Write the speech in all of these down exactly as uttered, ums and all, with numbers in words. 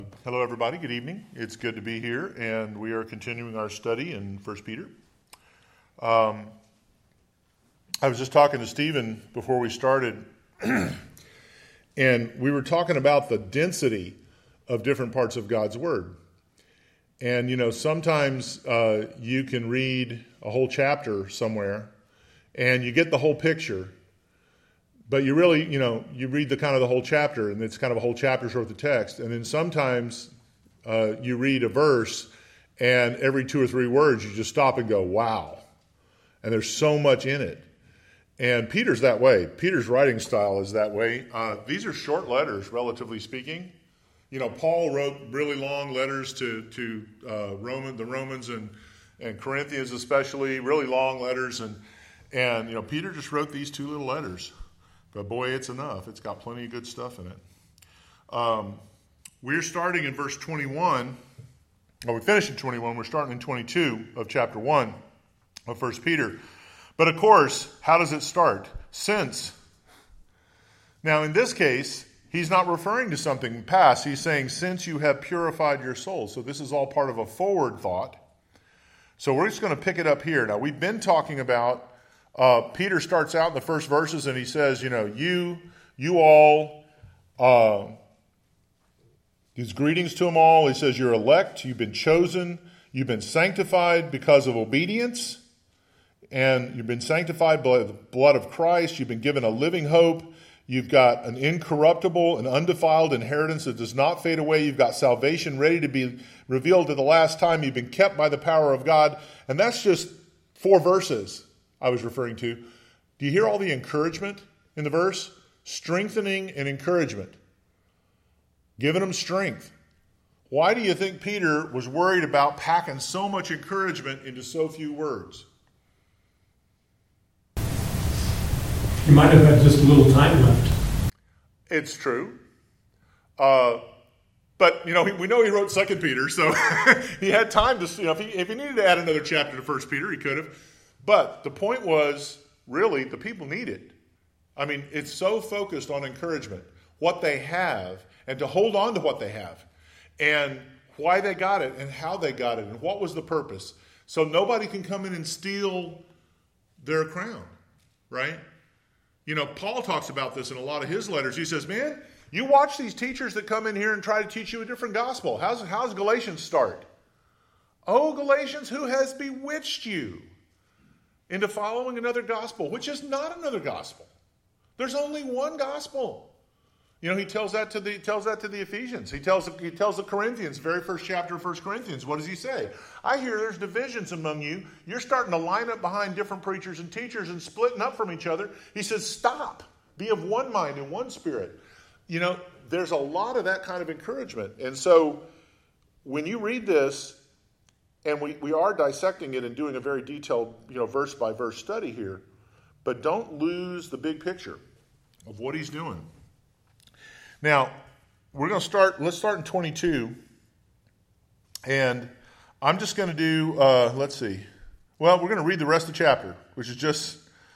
Hello, everybody. Good evening. It's good to be here, and we are continuing our study in First Peter. Um, I was just talking to Stephen before we started, and we were talking about the density of different parts of God's Word. And, you know, sometimes uh, you can read a whole chapter somewhere, and you get the whole picture, but you really, you know, you read the kind of the whole chapter, and it's kind of a whole chapter's worth of text. And then sometimes uh, you read a verse, and every two or three words you just stop and go, wow. And there's so much in it. And Peter's that way. Peter's writing style is that way. Uh, these are short letters, relatively speaking. You know, Paul wrote really long letters to to uh, Roman, the Romans and and Corinthians especially, really long letters. And and you know, Peter just wrote these two little letters. But boy, it's enough. It's got plenty of good stuff in it. Um, we're starting in verse twenty-one. Well, we finished in twenty-one. We're starting in twenty-two of chapter one of First Peter. But of course, how does it start? Since. Now, in this case, he's not referring to something past. He's saying, since you have purified your souls. So this is all part of a forward thought. So we're just going to pick it up here. Now, we've been talking about Uh, Peter starts out in the first verses and he says, you know, you, you all, uh, his greetings to them all. He says, you're elect, you've been chosen, you've been sanctified because of obedience, and you've been sanctified by the blood of Christ. You've been given a living hope. You've got an incorruptible and undefiled inheritance that does not fade away. You've got salvation ready to be revealed at the last time. You've been kept by the power of God. And that's just four verses I was referring to. Do you hear all the encouragement in the verse? Strengthening and encouragement. Giving them strength. Why do you think Peter was worried about packing so much encouragement into so few words? He might have had just a little time left. It's true. Uh, but, you know, we know he wrote Second Peter, so he had time to, you know, if he, if he needed to add another chapter to First Peter, he could have. But the point was, really, the people need it. I mean, it's so focused on encouragement, what they have, and to hold on to what they have, and why they got it, and how they got it, and what was the purpose. So nobody can come in and steal their crown, right? You know, Paul talks about this in a lot of his letters. He says, man, you watch these teachers that come in here and try to teach you a different gospel. How's, how's Galatians start? Oh, Galatians, who has bewitched you into following another gospel, which is not another gospel. There's only one gospel. You know, he tells that to the tells that to the Ephesians. He tells he tells the Corinthians, very first chapter of First Corinthians. What does he say? I hear there's divisions among you. You're starting to line up behind different preachers and teachers and splitting up from each other. He says, stop. Be of one mind and one spirit. You know, there's a lot of that kind of encouragement. And so when you read this, and we, we are dissecting it and doing a very detailed, you know, verse-by-verse study here. But don't lose the big picture of what he's doing. Now, we're going to start, let's start in twenty-two. And I'm just going to do, uh, let's see. Well, we're going to read the rest of the chapter, which is just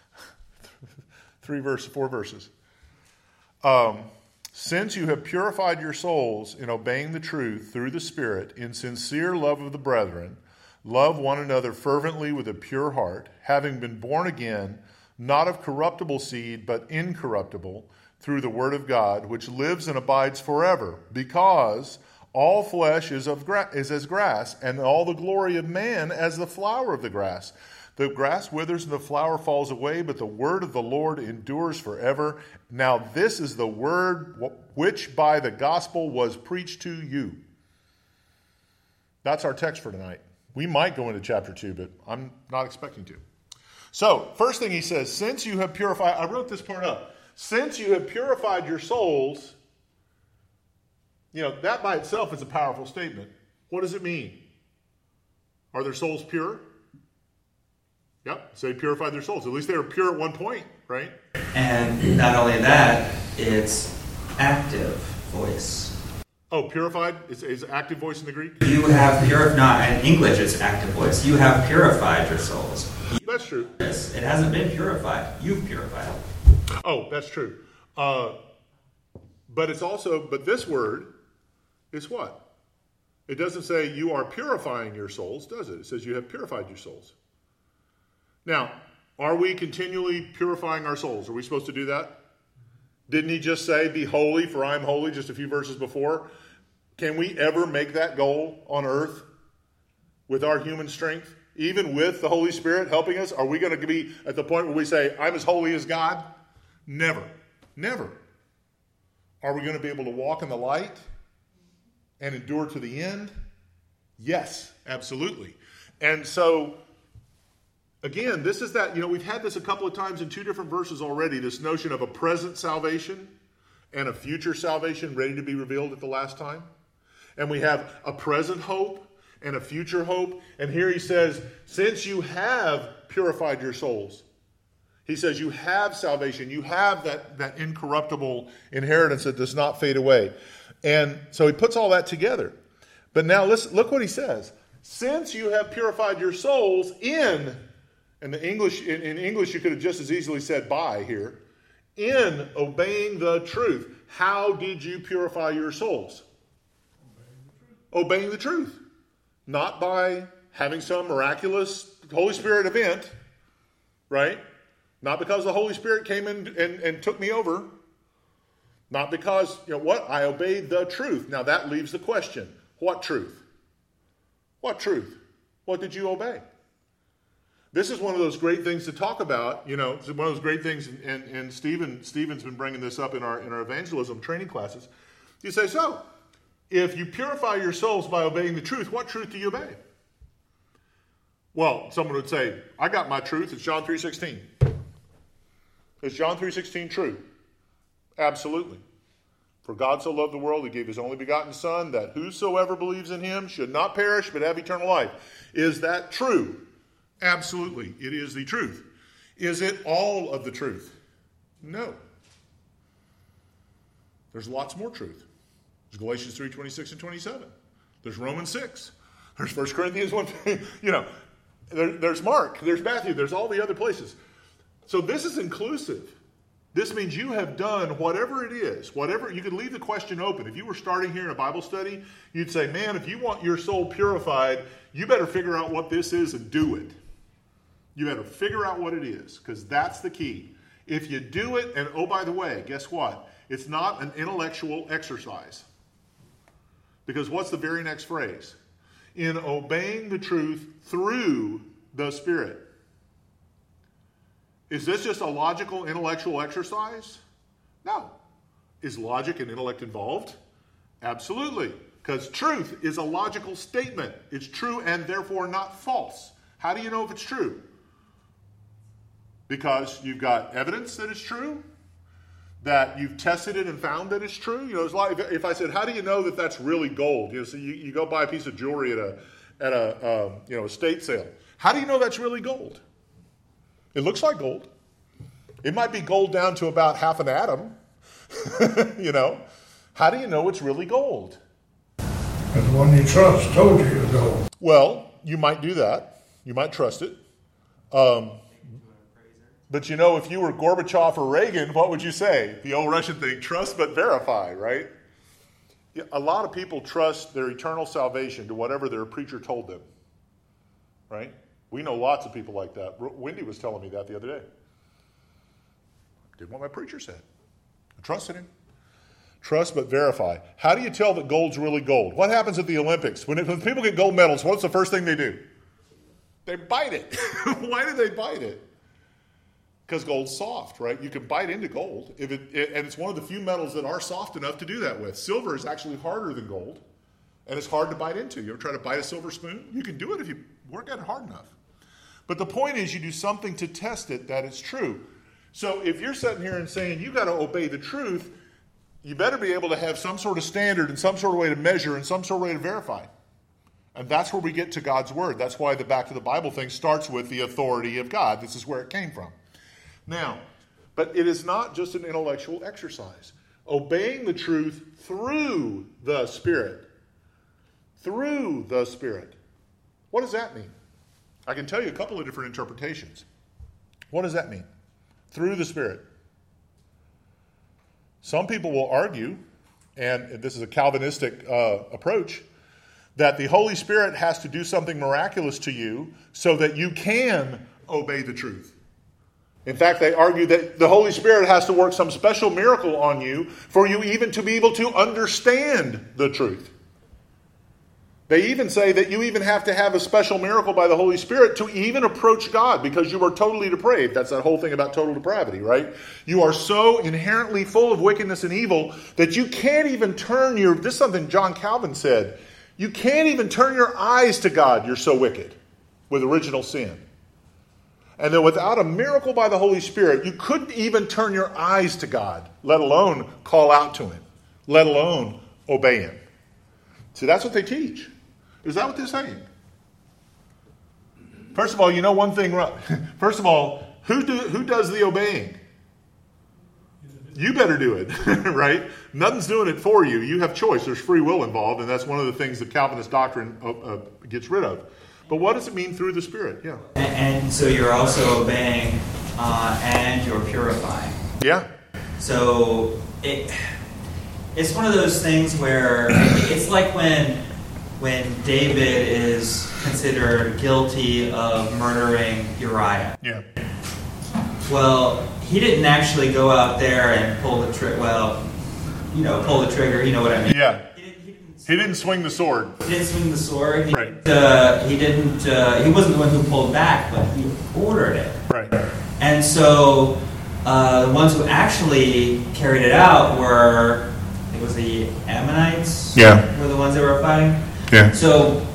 three verses, four verses. Um, Since you have purified your souls in obeying the truth through the Spirit, in sincere love of the brethren, love one another fervently with a pure heart, having been born again, not of corruptible seed, but incorruptible, through the word of God, which lives and abides forever, because all flesh is, of gra- is as grass, and all the glory of man as the flower of the grass. The grass withers and the flower falls away, but the word of the Lord endures forever. Now this is the word which by the gospel was preached to you. That's our text for tonight. We might go into chapter two, but I'm not expecting to. So, first thing he says, since you have purified, I wrote this part up. Since you have purified your souls, you know, that by itself is a powerful statement. What does it mean? Are their souls pure? Yep, so they purified their souls. At least they were pure at one point, right? And not only that, it's active voice. Oh, purified is, is active voice in the Greek? You have purified, not in English it's active voice. You have purified your souls. That's true. It hasn't been purified. You've purified it. Oh, that's true. Uh, but it's also, but this word It's what? It doesn't say you are purifying your souls, does it? It says you have purified your souls. Now, are we continually purifying our souls? Are we supposed to do that? Didn't he just say, be holy, for I am holy, just a few verses before? Can we ever make that goal on earth with our human strength? Even with the Holy Spirit helping us? Are we going to be at the point where we say, I'm as holy as God? Never. Never. Are we going to be able to walk in the light and endure to the end? Yes, absolutely. And so, again, this is that, you know, we've had this a couple of times in two different verses already, this notion of a present salvation and a future salvation ready to be revealed at the last time. And we have a present hope and a future hope. And here he says, since you have purified your souls, he says you have salvation. You have that, that incorruptible inheritance that does not fade away. And so he puts all that together. But now listen, look what he says. Since you have purified your souls in, and the English, in, in English you could have just as easily said by here, in obeying the truth. How did you purify your souls? Obeying the truth. Not by having some miraculous Holy Spirit event, right? Not because the Holy Spirit came in and, and took me over. Not because, you know what, I obeyed the truth. Now that leaves the question, what truth? What truth? What did you obey? This is one of those great things to talk about, you know, it's one of those great things, and, and Stephen, Stephen's been bringing this up in our, in our evangelism training classes. You say, so, if you purify your souls by obeying the truth, what truth do you obey? Well, someone would say, I got my truth. It's John three sixteen. Is John three sixteen true? Absolutely. For God so loved the world, he gave his only begotten Son, that whosoever believes in him should not perish, but have eternal life. Is that true? Absolutely. It is the truth. Is it all of the truth? No. There's lots more truth. There's Galatians three twenty-six and twenty-seven. There's Romans six. There's First Corinthians one. You know, there, there's Mark. There's Matthew. There's all the other places. So this is inclusive. This means you have done whatever it is. Whatever, you could leave the question open. If you were starting here in a Bible study, you'd say, man, if you want your soul purified, you better figure out what this is and do it. You better figure out what it is, because that's the key. If you do it, and oh, by the way, guess what? It's not an intellectual exercise. Because what's the very next phrase? In obeying the truth through the Spirit. Is this just a logical, intellectual exercise? No. Is logic and intellect involved? Absolutely. Because truth is a logical statement. It's true and therefore not false. How do you know if it's true? Because you've got evidence that it's true, that you've tested it and found that it's true. You know, it's like if I said, "How do you know that that's really gold?" You know, so you, you go buy a piece of jewelry at a at a um, you know estate sale. How do you know that's really gold? It looks like gold. It might be gold down to about half an atom. You know, how do you know it's really gold? And the one you trust told you it's gold. Well, you might do that. You might trust it. Um, But you know, if you were Gorbachev or Reagan, what would you say? The old Russian thing, trust but verify, right? A lot of people trust their eternal salvation to whatever their preacher told them, right? We know lots of people like that. Wendy was telling me that the other day. I did what my preacher said. I trusted him. Trust but verify. How do you tell that gold's really gold? What happens at the Olympics? When, it, when people get gold medals, what's the first thing they do? They bite it. Why do they bite it? Because gold's soft, right? You can bite into gold, if it, it, and it's one of the few metals that are soft enough to do that with. Silver is actually harder than gold, and it's hard to bite into. You ever try to bite a silver spoon? You can do it if you work at it hard enough. But the point is, you do something to test it that it's true. So if you're sitting here and saying you got to obey the truth, you better be able to have some sort of standard and some sort of way to measure and some sort of way to verify. And that's where we get to God's word. That's why the back to the Bible thing starts with the authority of God. This is where it came from. Now, but it is not just an intellectual exercise. Obeying the truth through the Spirit. Through the Spirit. What does that mean? I can tell you a couple of different interpretations. What does that mean? Through the Spirit. Some people will argue and this is a Calvinistic uh, approach, that the Holy Spirit has to do something miraculous to you so that you can obey the truth. In fact, they argue that the Holy Spirit has to work some special miracle on you for you even to be able to understand the truth. They even say that you even have to have a special miracle by the Holy Spirit to even approach God because you are totally depraved. That's that whole thing about total depravity, right? You are so inherently full of wickedness and evil that you can't even turn your... This is something John Calvin said. You can't even turn your eyes to God. You're so wicked with original sin. And then without a miracle by the Holy Spirit, you couldn't even turn your eyes to God, let alone call out to Him, let alone obey Him. See, that's what they teach. Is that what they're saying? First of all, you know one thing. First of all, who do, who does the obeying? You better do it, right? Nothing's doing it for you. You have choice. There's free will involved, and that's one of the things that Calvinist doctrine uh, uh, gets rid of. But what does it mean through the Spirit? Yeah. And, and so you're also obeying uh, and you're purifying. Yeah. So it it's one of those things where it's like when when David is considered guilty of murdering Uriah. Yeah. Well, he didn't actually go out there and pull the trigger. Well, you know, pull the trigger. You know what I mean? Yeah. He didn't, he didn't, He didn't swing the sword. He didn't swing the sword. He Right. Didn't, uh, he didn't. Uh, he wasn't the one who pulled back, but he ordered it. Right. And so uh, the ones who actually carried it out were, it was the Ammonites. Yeah. Were the ones that were fighting. Yeah. So,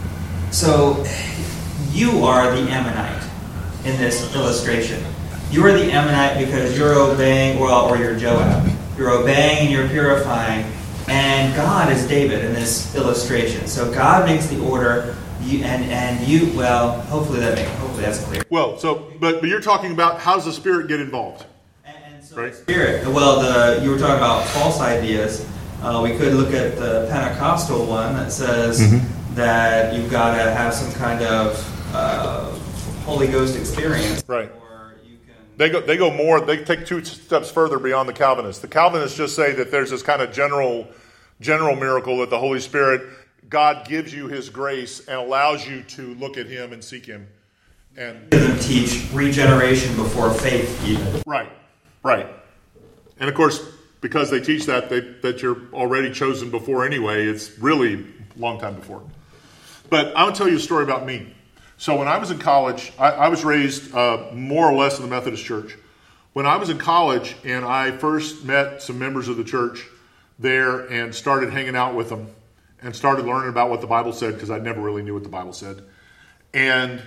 so you are the Ammonite in this illustration. You are the Ammonite because you're obeying, well, or you're Joab. You're obeying and you're purifying. And God is David in this illustration. So God makes the order, you, and and you. Well, hopefully that makes, hopefully that's clear. Well, so but but you're talking about how does the Spirit get involved? And, and so Right. the Spirit. Well, the you were talking about false ideas. Uh, we could look at the Pentecostal one that says Mm-hmm. that you've got to have some kind of uh, Holy Ghost experience, Right. Or you can. They go they go more, they take two steps further beyond the Calvinists. The Calvinists just say that there's this kind of general general miracle that the Holy Spirit, God gives you His grace and allows you to look at Him and seek Him. And Doesn't teach regeneration before faith even. Right, right. And of course, because they teach that, they, that you're already chosen before anyway, it's really a long time before. But I'll tell you a story about me. So when I was in college, I, I was raised uh, more or less in the Methodist Church. When I was in college and I first met some members of the church there and started hanging out with them and started learning about what the Bible said, because I never really knew what the Bible said. And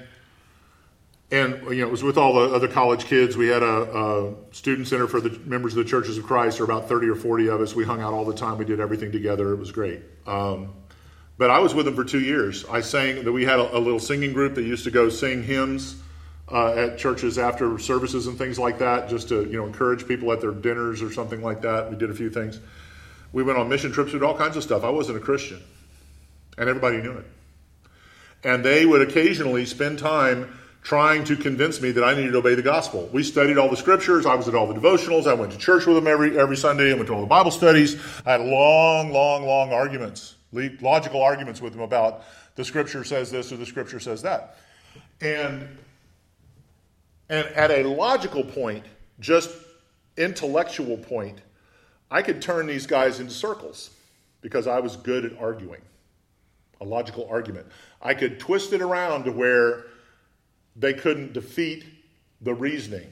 And you know, it was with all the other college kids. We had a, a student center for the members of the Churches of Christ. There were about thirty or forty of us. We hung out all the time. We did everything together. It was great. Um, but I was with them for two years. I sang. That we had a, a little singing group that used to go sing hymns uh, at churches after services and things like that, just to you know encourage people at their dinners or something like that. We did a few things. We went on mission trips. We did all kinds of stuff. I wasn't a Christian, and everybody knew it. And they would occasionally spend time trying to convince me that I needed to obey the gospel. We studied all the scriptures. I was at all the devotionals. I went to church with them every every Sunday. I went to all the Bible studies. I had long, long, long arguments, logical arguments with them about the scripture says this or the scripture says that. And, and at a logical point, just intellectual point, I could turn these guys into circles because I was good at arguing, a logical argument. I could twist it around to where they couldn't defeat the reasoning.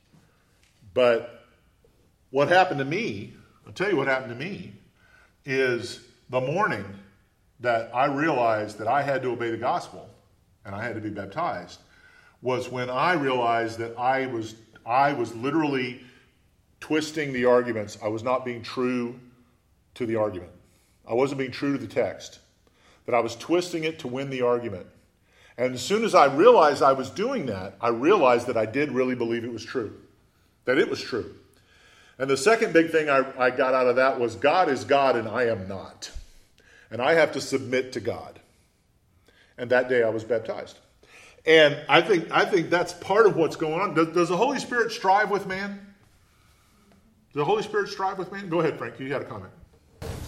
But what happened to me, I'll tell you what happened to me, is the morning that I realized that I had to obey the gospel and I had to be baptized was when I realized that I was I was literally twisting the arguments. I was not being true to the argument. I wasn't being true to the text. That I was twisting it to win the argument. And as soon as I realized I was doing that, I realized that I did really believe it was true. That it was true. And the second big thing I, I got out of that was God is God and I am not. And I have to submit to God. And that day I was baptized. And I think I think that's part of what's going on. Does, does the Holy Spirit strive with man? Does the Holy Spirit strive with man? Go ahead, Frank. You had a comment.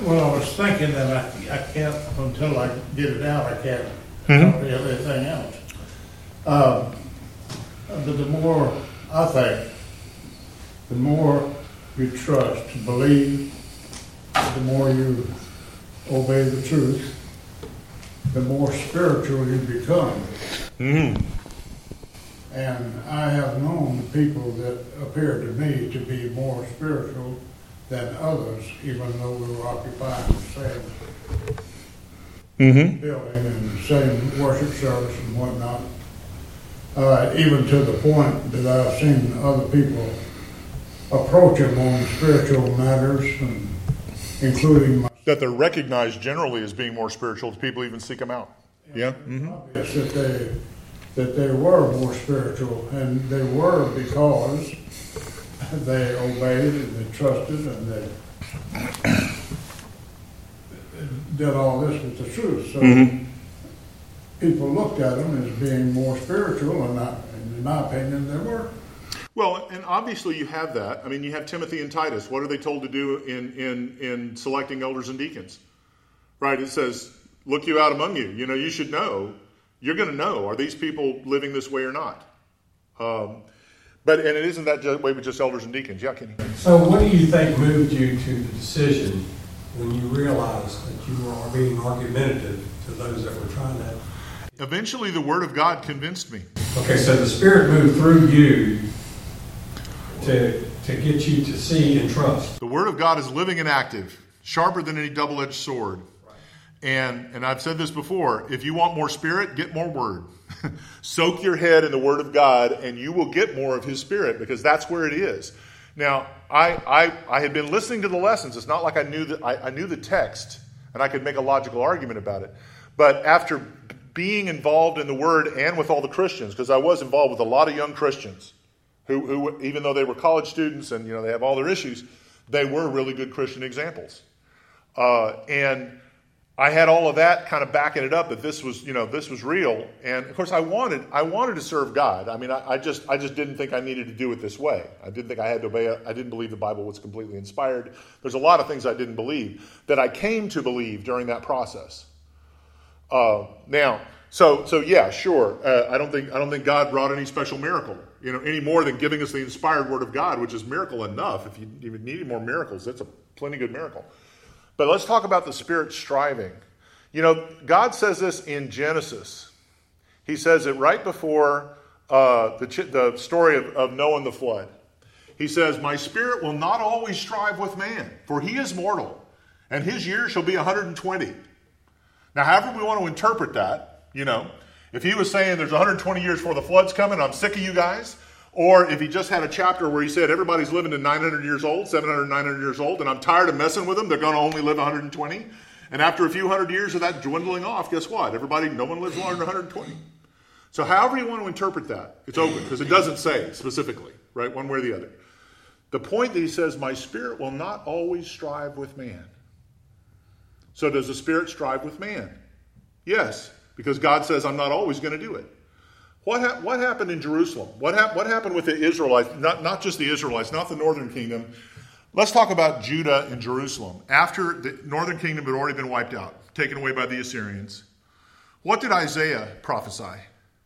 Well, I was thinking that I, I can't, until I get it out, I can't Mhm. talk to everything else. Um, but the more, I think, the more you trust, believe, the more you obey the truth, the more spiritual you become. Mm-hmm. And I have known people that appeared to me to be more spiritual than others, even though we were occupying the same Mm-hmm. building and the same worship service and whatnot. Uh, even to the point that I've seen other people approach him on spiritual matters, and including my That they're recognized generally as being more spiritual. People even seek them out. Yeah. Mm-hmm. obvious that they that they were more spiritual, and they were because they obeyed and they trusted and they did all this with the truth. So Mm-hmm. people looked at them as being more spiritual, and I, in my opinion, they were. Well, and obviously you have that. I mean, you have Timothy and Titus. What are they told to do in, in, in selecting elders and deacons? Right? It says, look you out among you. You know, you should know. You're going to know, are these people living this way or not? Um, but, and it isn't that just way with just elders and deacons. Yeah, Kenny? So what do you think moved you to the decision when you realized that you were being argumentative to those that were trying that? Eventually the Word of God convinced me. Okay, so the Spirit moved through you to, to get you to see and trust. The Word of God is living and active, sharper than any double-edged sword. And and I've said this before, if you want more Spirit, get more Word. Soak your head in the Word of God, and you will get more of His Spirit, because that's where it is. Now, I I, I had been listening to the lessons. It's not like I knew the, I, I knew the text, and I could make a logical argument about it. But after being involved in the Word and with all the Christians, because I was involved with a lot of young Christians, who, who even though they were college students and you know they have all their issues, they were really good Christian examples. Uh, and I had all of that kind of backing it up that this was, you know, this was real. And of course, I wanted, I wanted to serve God. I mean, I, I just, I just didn't think I needed to do it this way. I didn't think I had to obey it. I didn't believe the Bible was completely inspired. There's a lot of things I didn't believe that I came to believe during that process. Uh, now, so, so yeah, sure. Uh, I don't think, I don't think God brought any special miracle, you know, any more than giving us the inspired Word of God, which is miracle enough. If you even needed more miracles, that's a plenty good miracle. But let's talk about the Spirit striving. You know, God says this in Genesis. He says it right before uh, the, the story of, of Noah and the flood. He says, my Spirit will not always strive with man, for he is mortal, and his years shall be one hundred twenty. Now, however we want to interpret that, you know, if he was saying there's one hundred twenty years before the flood's coming, I'm sick of you guys, or if he just had a chapter where he said everybody's living to nine hundred years old, seven hundred, nine hundred years old, and I'm tired of messing with them, they're going to only live one hundred twenty. And after a few hundred years of that dwindling off, guess what? Everybody, no one lives longer than one hundred twenty. So however you want to interpret that, it's open, because it doesn't say specifically, right, one way or the other. The point that he says, my Spirit will not always strive with man. So does the Spirit strive with man? Yes, because God says, I'm not always going to do it. What, ha- what happened in Jerusalem? What, ha- what happened with the Israelites? Not, not just the Israelites, not the northern kingdom. Let's talk about Judah and Jerusalem. After the northern kingdom had already been wiped out, taken away by the Assyrians, what did Isaiah prophesy?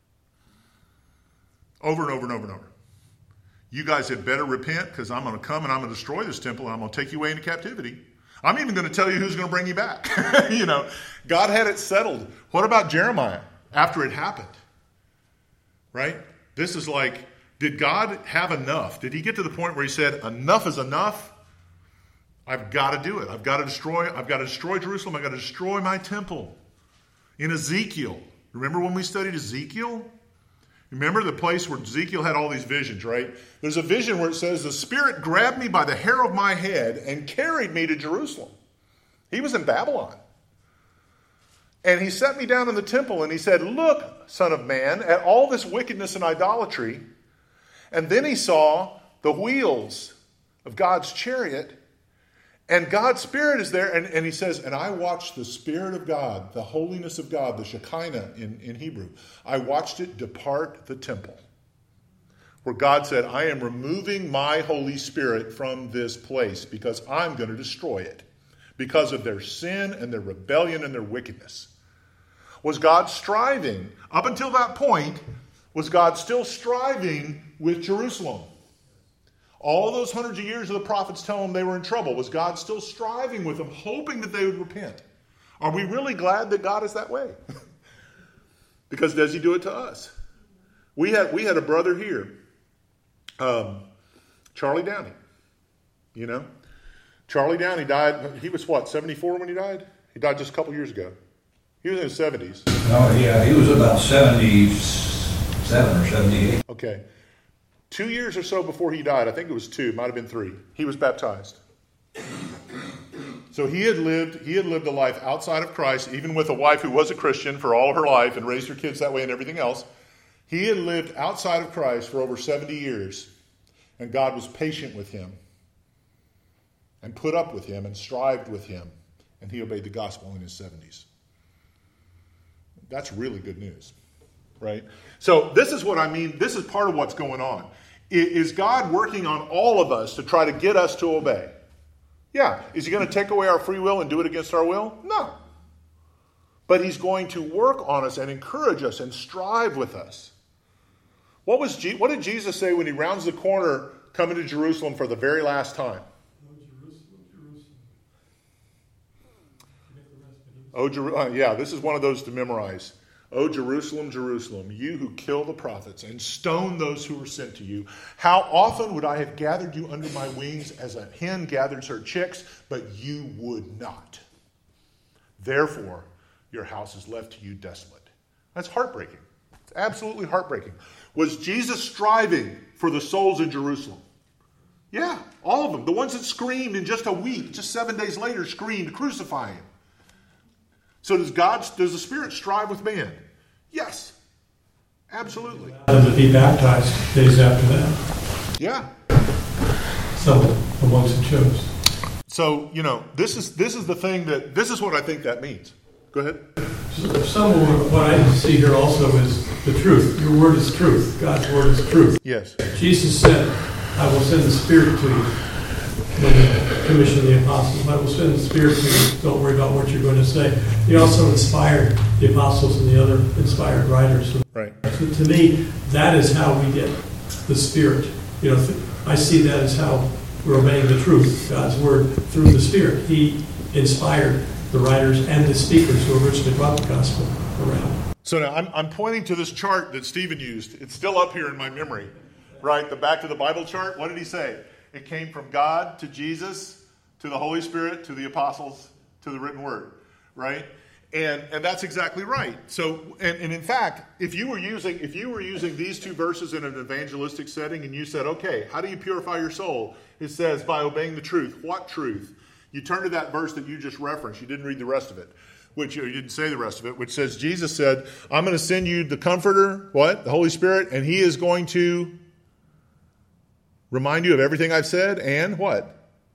Over and over and over and over. You guys had better repent, because I'm going to come and I'm going to destroy this temple and I'm going to take you away into captivity. I'm even going to tell you who's going to bring you back. You know, God had it settled. What about Jeremiah after it happened? Right? This is like, did God have enough? Did he get to the point where he said, enough is enough? I've got to do it. I've got to destroy, I've got to destroy Jerusalem. I've got to destroy my temple. In Ezekiel, remember when we studied Ezekiel? Remember the place where Ezekiel had all these visions, right? There's a vision where it says, the Spirit grabbed me by the hair of my head and carried me to Jerusalem. He was in Babylon. And he set me down in the temple and he said, look, son of man, at all this wickedness and idolatry. And then he saw the wheels of God's chariot, and God's Spirit is there. And, and he says, and I watched the Spirit of God, the holiness of God, the Shekinah in, in Hebrew. I watched it depart the temple. Where God said, I am removing my Holy Spirit from this place because I'm going to destroy it. because of their sin and their rebellion and their wickedness. Was God striving, up until that point, was God still striving with Jerusalem? All those hundreds of years of the prophets telling them they were in trouble. Was God still striving with them, hoping that they would repent? Are we really glad that God is that way? Because does he do it to us? We had we had a brother here, um, Charlie Downey. You know? Charlie Downey died, he was what, seventy-four when he died? He died just a couple years ago. He was in his seventies. Oh, yeah, he was about seventy-seven or seventy-eight. Okay. Two years or so before he died, I think it was two, might have been three, he was baptized. So he had lived he had lived a life outside of Christ, even with a wife who was a Christian for all her life and raised her kids that way and everything else. He had lived outside of Christ for over seventy years, and God was patient with him and put up with him and strived with him, and he obeyed the gospel in his seventies. That's really good news, right? So this is what I mean. This is part of what's going on. Is God working on all of us to try to get us to obey? Yeah. Is he going to take away our free will and do it against our will? No. But he's going to work on us and encourage us and strive with us. What was Je- what did Jesus say when he rounds the corner coming to Jerusalem for the very last time? Oh, Jer- uh, yeah, this is one of those to memorize. Oh, Jerusalem, Jerusalem, you who kill the prophets and stone those who were sent to you. How often would I have gathered you under my wings as a hen gathers her chicks, but you would not. Therefore, your house is left to you desolate. That's heartbreaking. It's absolutely heartbreaking. Was Jesus striving for the souls in Jerusalem? Yeah, all of them. The ones that screamed in just a week, just seven days later, screamed, crucify him. So does God, does the Spirit strive with man? Yes, absolutely. And to be baptized days after that. Yeah. Some the ones who chose. So, you know, this is this is the thing that, this is what I think that means. Go ahead. So some of what I see here also is the truth. Your word is truth. God's word is truth. Yes. Jesus said, I will send the Spirit to you. When he commissioned the apostles, I will send the Spirit to you. Don't worry about what you're going to say. He also inspired the apostles and the other inspired writers. Right. So to me, that is how we get the Spirit. You know, I see that as how we're obeying the truth, God's word, through the Spirit. He inspired the writers and the speakers who originally brought the gospel around. So now I'm, I'm pointing to this chart that Stephen used. It's still up here in my memory, right? The back to the Bible chart. What did he say? It came from God to Jesus, to the Holy Spirit, to the apostles, to the written word, right? And and that's exactly right. So, and, and in fact, if you were using if you were using these two verses in an evangelistic setting, and you said, okay, how do you purify your soul? It says by obeying the truth. What truth? You turn to that verse that you just referenced. You didn't read the rest of it, which you didn't say the rest of it, which says Jesus said, "I'm going to send you the Comforter, what? The Holy Spirit, and He is going to remind you of everything I've said, and what?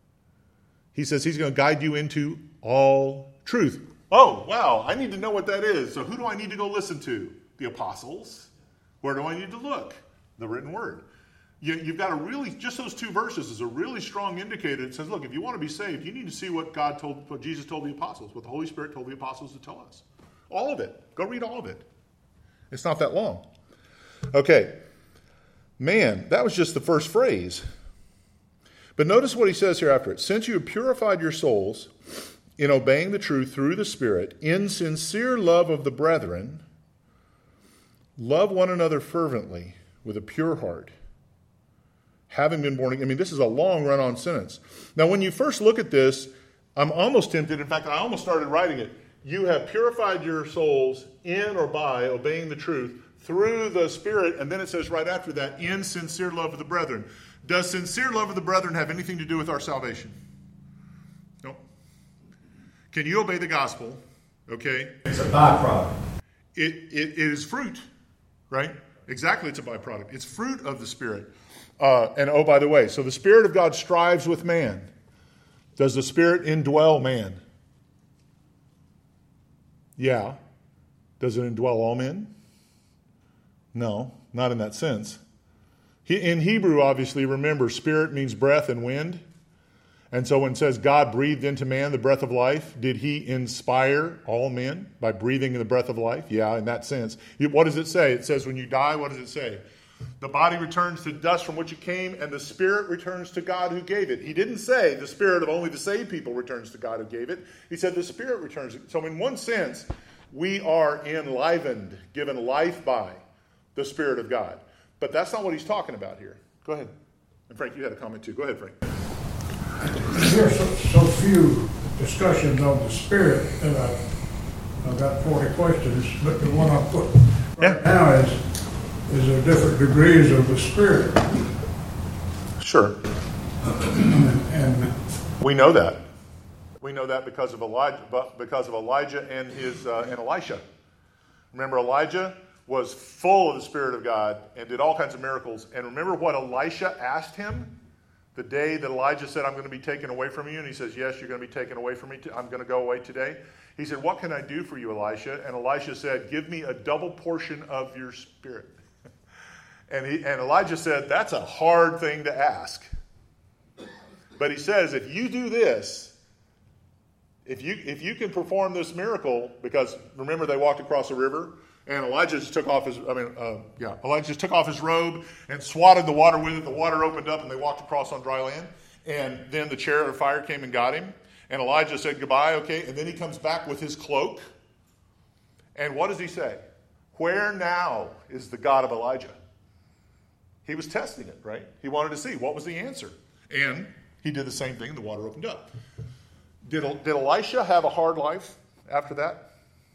He says He's going to guide you into all truth." Oh, wow, I need to know what that is. So who do I need to go listen to? The apostles. Where do I need to look? The written word. You, you've got a really, just those two verses is a really strong indicator. It says, look, if you want to be saved, you need to see what God told, what Jesus told the apostles, what the Holy Spirit told the apostles to tell us. All of it. Go read all of it. It's not that long. Okay. Man, that was just the first phrase. But notice what he says here after it. Since you have purified your souls in obeying the truth through the Spirit, in sincere love of the brethren, love one another fervently with a pure heart, having been born again. I mean, this is a long run-on sentence. Now, when you first look at this, I'm almost tempted. In fact, I almost started writing it. You have purified your souls in or by obeying the truth through the Spirit, and then it says right after that, in sincere love of the brethren. Does sincere love of the brethren have anything to do with our salvation? No. Can you obey the gospel? Okay. It's a byproduct. It, it, it is fruit, right? Exactly, it's a byproduct. It's fruit of the Spirit. Uh, and oh, by the way, so the Spirit of God strives with man. Does the Spirit indwell man? Yeah. Does it indwell all men? No, not in that sense. He, in Hebrew, obviously, remember, spirit means breath and wind. And so when it says God breathed into man the breath of life, did he inspire all men by breathing in the breath of life? Yeah, in that sense. What does it say? It says when you die, what does it say? The body returns to dust from which it came, and the spirit returns to God who gave it. He didn't say the spirit of only the saved people returns to God who gave it. He said the spirit returns. So in one sense, we are enlivened, given life by the Spirit of God. But that's not what he's talking about here. Go ahead. And Frank, you had a comment too. Go ahead, Frank. There's so, so few discussions on the Spirit that I've, I've got forty questions, but the one I put right Yeah. now is, is there different degrees of the Spirit? Sure. And, and We know that. We know that because of Elijah, because of Elijah and his uh, and Elisha. Remember, Elijah was full of the Spirit of God and did all kinds of miracles. And remember what Elisha asked him the day that Elijah said, "I'm going to be taken away from you," and he says, "Yes, you're going to be taken away from me. I'm going to go away today." He said, "What can I do for you, Elisha?" And Elisha said, "Give me a double portion of your Spirit." and he and Elijah said, "That's a hard thing to ask." But he says, if you do this, if you if you can perform this miracle, because remember they walked across a river, and Elijah just took off his, I mean, uh, yeah, Elijah just took off his robe and swatted the water with it. The water opened up, and they walked across on dry land. And then the chariot of fire came and got him. And Elijah said goodbye, okay. And then he comes back with his cloak. And what does he say? Where now is the God of Elijah? He was testing it, right? He wanted to see what was the answer. And he did the same thing, and the water opened up. Did, did Elisha have a hard life after that?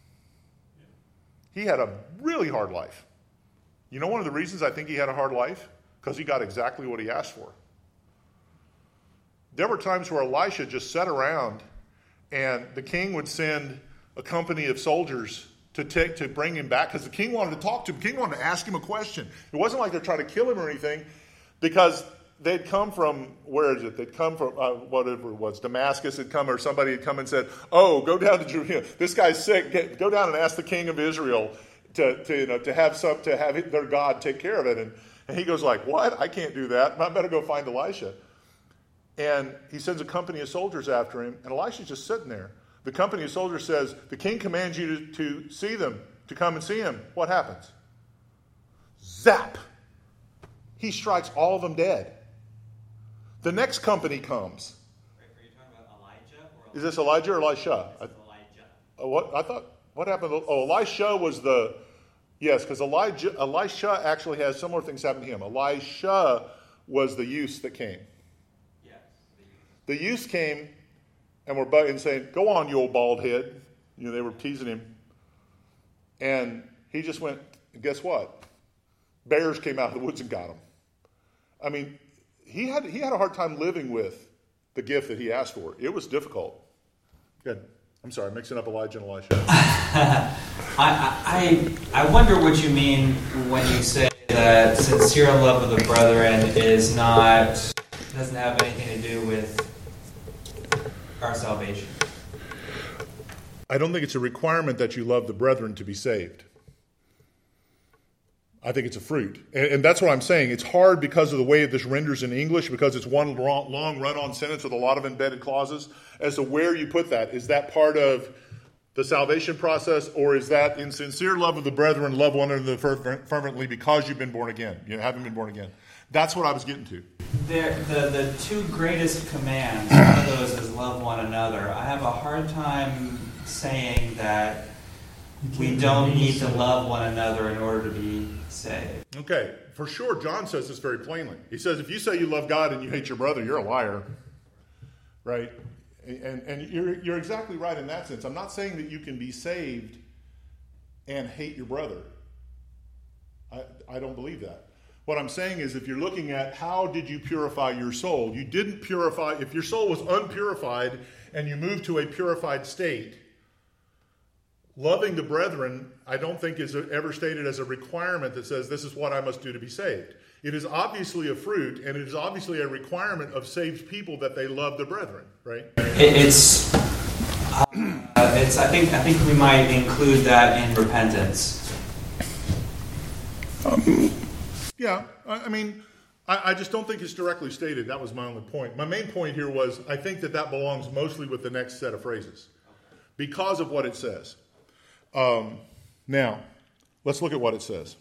He had a really hard life. You know one of the reasons I think he had a hard life? Because he got exactly what he asked for. There were times where Elisha just sat around, and the king would send a company of soldiers to take to bring him back, because the king wanted to talk to him. The king wanted to ask him a question. It wasn't like they're trying to kill him or anything, because they'd come from, where is it? They'd come from, uh, whatever it was, Damascus had come, or somebody had come and said, "Oh, go down to Jerusalem. This guy's sick. Get, go down and ask the king of Israel to, to, you know, to have some, to have their God take care of it." And, and he goes like, "What? I can't do that. I better go find Elisha." And he sends a company of soldiers after him, and Elisha's just sitting there. The company of soldiers says, "The king commands you to, to see them, to come and see him." What happens? Zap! He strikes all of them dead. The next company comes. Are you talking about Elijah? Or Is this Elijah or Elisha? This is Elijah. I, what I thought. What happened? Oh, Elisha was the yes, because Elijah, Elisha actually has similar things happen to him. Elisha was the youth that came. Yes. The youth came and were bu- and saying, "Go on, you old bald head." You know, they were teasing him, and he just went. Guess what? Bears came out of the woods and got him. I mean. He had he had a hard time living with the gift that he asked for. It was difficult. Good. I'm sorry, mixing up Elijah and Elisha. I, I I wonder what you mean when you say that sincere love of the brethren is not doesn't have anything to do with our salvation. I don't think it's a requirement that you love the brethren to be saved. I think it's a fruit. And, and that's what I'm saying. It's hard because of the way this renders in English, because it's one long, long run-on sentence with a lot of embedded clauses, as to where you put that. Is that part of the salvation process, or is that in sincere love of the brethren, love one another fervently because you've been born again? You haven't been born again. That's what I was getting to. There, the, the two greatest commands, one of those is love one another. I have a hard time saying that we don't need to love one another in order to be saved. Okay, for sure, John says this very plainly. He says, if you say you love God and you hate your brother, you're a liar, right? And, and you're, you're exactly right in that sense. I'm not saying that you can be saved and hate your brother. I, I don't believe that. What I'm saying is, if you're looking at how did you purify your soul, you didn't purify, if your soul was unpurified and you moved to a purified state, loving the brethren, I don't think is ever stated as a requirement that says this is what I must do to be saved. It is obviously a fruit, and it is obviously a requirement of saved people that they love the brethren, right? It's, uh, it's. I think. I think we might include that in repentance. Um, yeah, I mean, I, I just don't think it's directly stated. That was my only point. My main point here was I think that that belongs mostly with the next set of phrases because of what it says. Um, now, let's look at what it says.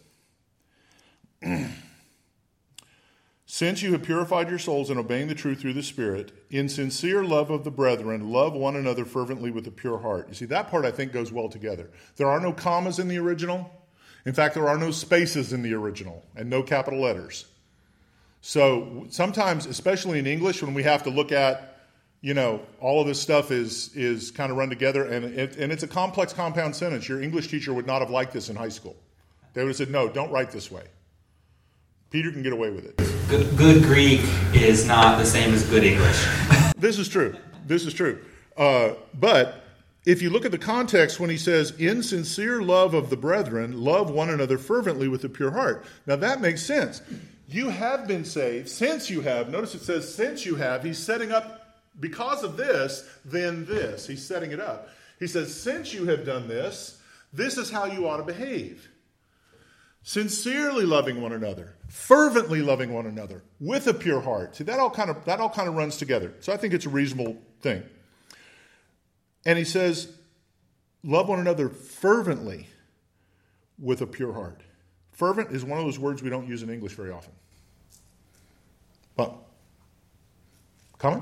Since you have purified your souls in obeying the truth through the Spirit, in sincere love of the brethren, love one another fervently with a pure heart. You see, that part I think goes well together. There are no commas in the original. In fact, there are no spaces in the original and no capital letters. So sometimes, especially in English, when we have to look at, you know, all of this stuff is is kind of run together, and it, and it's a complex compound sentence. Your English teacher would not have liked this in high school. They would have said, no, don't write this way. Peter can get away with it. Good, good Greek is not the same as good English. This is true. This is true. Uh, but if you look at the context when he says, in sincere love of the brethren, love one another fervently with a pure heart. Now that makes sense. You have been saved since you have. Notice it says since you have. He's setting up, because of this, then this. He's setting it up. He says, since you have done this, this is how you ought to behave. Sincerely loving one another, fervently loving one another, with a pure heart. See, that all kind of that all kind of runs together. So I think it's a reasonable thing. And he says, love one another fervently with a pure heart. Fervent is one of those words we don't use in English very often. But, comment?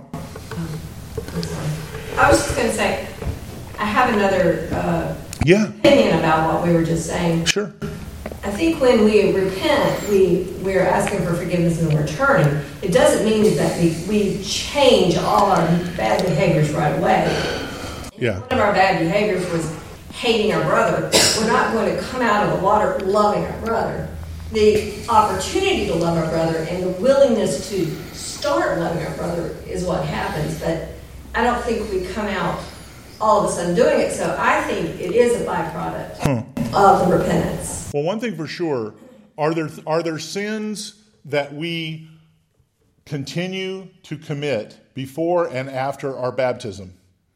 I was just going to say, I have another uh, yeah. opinion about what we were just saying. Sure. I think when we repent, we, we're asking for forgiveness and we're turning. It doesn't mean that we, we change all our bad behaviors right away. Yeah. One of our bad behaviors was hating our brother. We're not going to come out of the water loving our brother. The opportunity to love our brother and the willingness to start loving our brother is what happens. But I don't think we come out all of a sudden doing it. So I think it is a byproduct hmm. of the repentance. Well, one thing for sure, are there are there sins that we continue to commit before and after our baptism?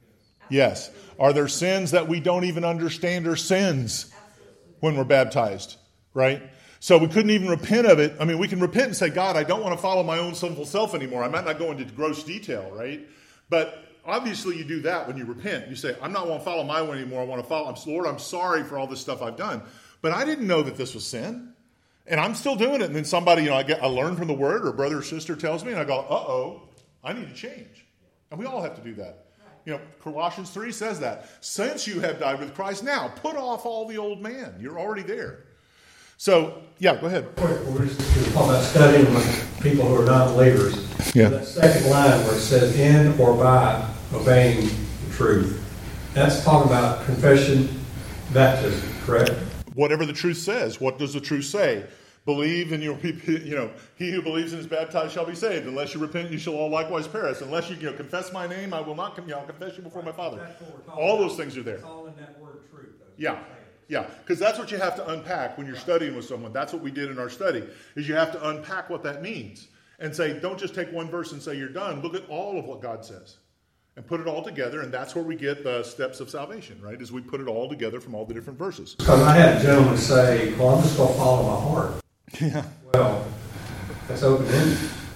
Yes. Are there sins that we don't even understand are sins when we're baptized? Right? So we couldn't even repent of it. I mean, we can repent and say, God, I don't want to follow my own sinful self anymore. I might not go into gross detail, right? But obviously you do that when you repent. You say, I'm not want to follow my way anymore. I want to follow. I'm, Lord, I'm sorry for all this stuff I've done. But I didn't know that this was sin. And I'm still doing it. And then somebody, you know, I get I learn from the word, or a brother or sister tells me, and I go, uh-oh, I need to change. And we all have to do that. You know, Colossians three says that. Since you have died with Christ, now put off all the old man. You're already there. So, yeah, go ahead. We're just talking about studying with people who are not believers. Yeah. That second line where it says in or by obeying the truth, that's talking about confession, baptism, correct? Whatever the truth says. What does the truth say? Believe and you'll be, you know, he who believes and is baptized shall be saved. Unless you repent, you shall all likewise perish. Unless you, you know, confess my name, I will not come, you know, I'll confess you before my Father. All those things are there. It's all in that word truth. Yeah. Yeah, because that's what you have to unpack when you're studying with someone. That's what we did in our study, is you have to unpack what that means and say, don't just take one verse and say you're done. Look at all of what God says and put it all together, and that's where we get the steps of salvation, right, is we put it all together from all the different verses. Because I had a gentleman say, well, I'm just going to follow my heart. Yeah. Well, that's open-ended.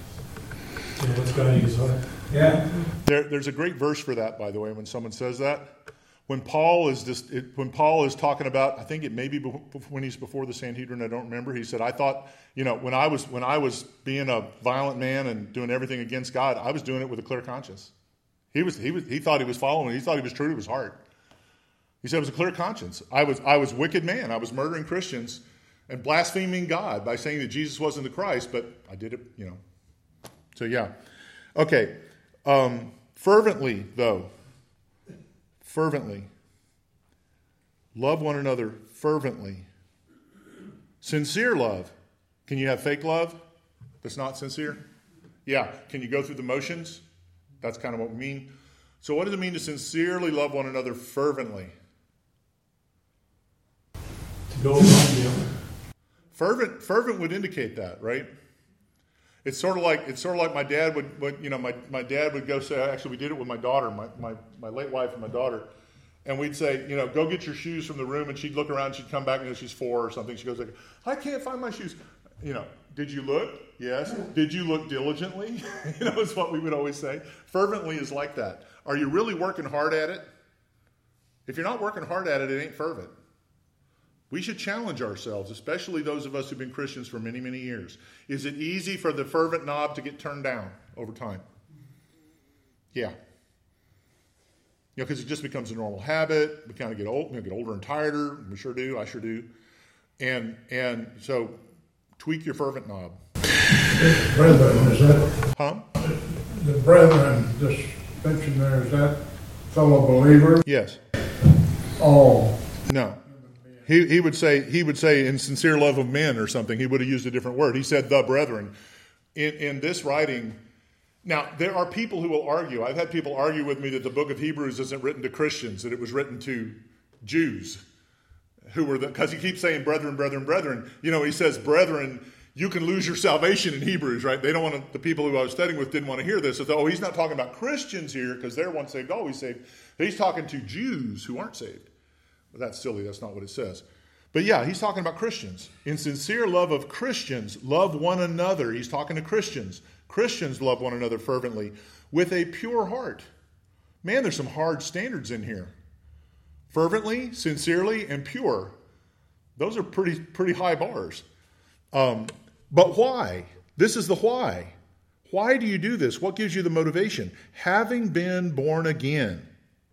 Yeah, what's guiding his heart? Yeah. There, there's a great verse for that, by the way, when someone says that. When Paul is just, it, when Paul is talking about, I think it may be be- when he's before the Sanhedrin, I don't remember. He said, "I thought, you know, when I was when I was being a violent man and doing everything against God, I was doing it with a clear conscience." He was he was he thought he was following. He thought he was true to his heart. He said it was a clear conscience. I was I was a wicked man. I was murdering Christians and blaspheming God by saying that Jesus wasn't the Christ, but I did it, you know. So yeah, okay. Um, fervently though. Fervently. Love one another fervently. Sincere love. Can you have fake love that's not sincere? Yeah. Can you go through the motions? That's kind of what we mean. So what does it mean to sincerely love one another fervently? To go above the other. Fervent, fervent would indicate that, right? It's sort of like it's sort of like my dad would, would you know, my, my dad would go say, actually we did it with my daughter, my, my, my late wife and my daughter, and we'd say, you know, go get your shoes from the room, and she'd look around, she'd come back, and you know, she's four or something, she goes like, I can't find my shoes. You know, did you look? Yes. Did you look diligently? You know, is what we would always say. Fervently is like that. Are you really working hard at it? If you're not working hard at it, it ain't fervent. We should challenge ourselves, especially those of us who've been Christians for many, many years. Is it easy for the fervent knob to get turned down over time? Yeah. You know, because it just becomes a normal habit. We kind of get old, you know, get older and tireder. We sure do. I sure do. And and so tweak your fervent knob. Brethren, is that, Huh? the brethren, this mention there, is that fellow believer? Yes. All. No. He he would say he would say in sincere love of men or something. He would have used a different word. He said the brethren. In in this writing, now there are people who will argue. I've had people argue with me that the book of Hebrews isn't written to Christians, that it was written to Jews, who were the, because he keeps saying brethren, brethren, brethren. You know, he says brethren. You can lose your salvation in Hebrews, right? They don't want to, the people who I was studying with didn't want to hear this. So, oh, he's not talking about Christians here because they're once saved, always saved. He's talking to Jews who aren't saved. But that's silly. That's not what it says. But yeah, he's talking about Christians. In sincere love of Christians, love one another. He's talking to Christians. Christians love one another fervently with a pure heart. Man, there's some hard standards in here. Fervently, sincerely, and pure. Those are pretty, pretty high bars. Um, But why? This is the why. Why do you do this? What gives you the motivation? Having been born again.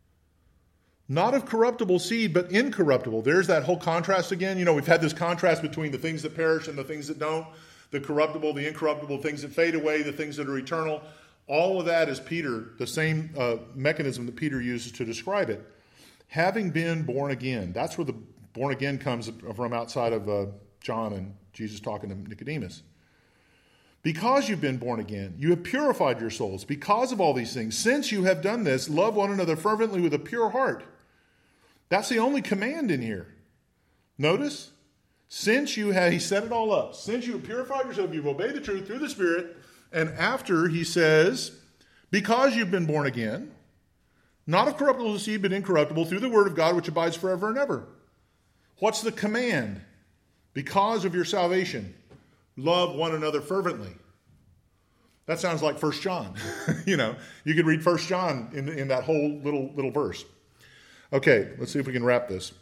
Not of corruptible seed, but incorruptible. There's that whole contrast again. You know, we've had this contrast between the things that perish and the things that don't. The corruptible, the incorruptible, things that fade away, the things that are eternal. All of that is Peter, the same uh, mechanism that Peter uses to describe it. Having been born again. That's where the born again comes from outside of uh, John and Jesus talking to Nicodemus. Because you've been born again, you have purified your souls. Because of all these things, since you have done this, love one another fervently with a pure heart. That's the only command in here. Notice, since you have, he set it all up. Since you have purified yourself, you've obeyed the truth through the Spirit. And after, he says, because you've been born again, not of corruptible seed, but incorruptible, through the word of God, which abides forever and ever. What's the command? Because of your salvation, love one another fervently. That sounds like First John. You know, you could read First John in, in that whole little, little verse. Okay, let's see if we can wrap this.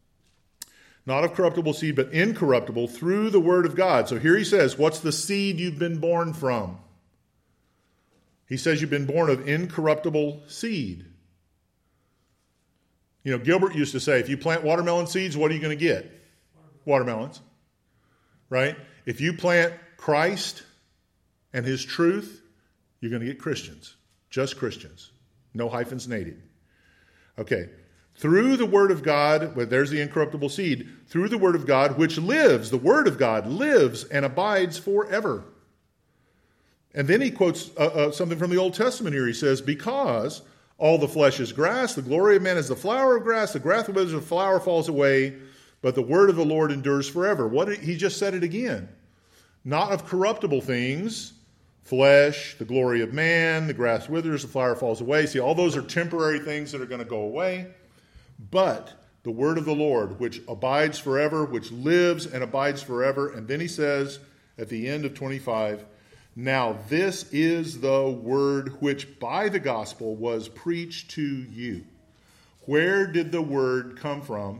Not of corruptible seed, but incorruptible through the word of God. So here he says, what's the seed you've been born from? He says you've been born of incorruptible seed. You know, Gilbert used to say, if you plant watermelon seeds, what are you going to get? Watermelons, right? If you plant Christ and his truth, you're going to get Christians. Just Christians. No hyphens needed. Okay. Through the word of God, well, there's the incorruptible seed. Through the word of God, which lives, the word of God lives and abides forever. And then he quotes uh, uh, something from the Old Testament here. He says, because all the flesh is grass, the glory of man is the flower of grass, the grass withers, the flower falls away, but the word of the Lord endures forever. What did, he just said it again. Not of corruptible things, flesh, the glory of man, the grass withers, the flower falls away. See, all those are temporary things that are going to go away. But the word of the Lord, which abides forever, which lives and abides forever. And then he says at the end of twenty-five, now this is the word which by the gospel was preached to you. Where did the word come from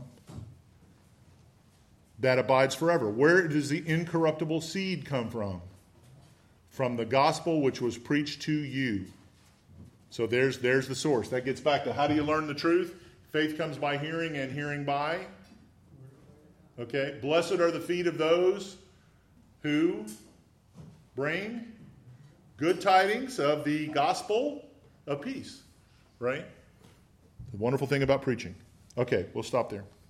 that abides forever? Where does the incorruptible seed come from? From the gospel which was preached to you. So there's, there's the source. That gets back to how do you learn the truth? Faith comes by hearing and hearing by. Okay. Blessed are the feet of those who bring good tidings of the gospel of peace. Right? The wonderful thing about preaching. Okay, we'll stop there.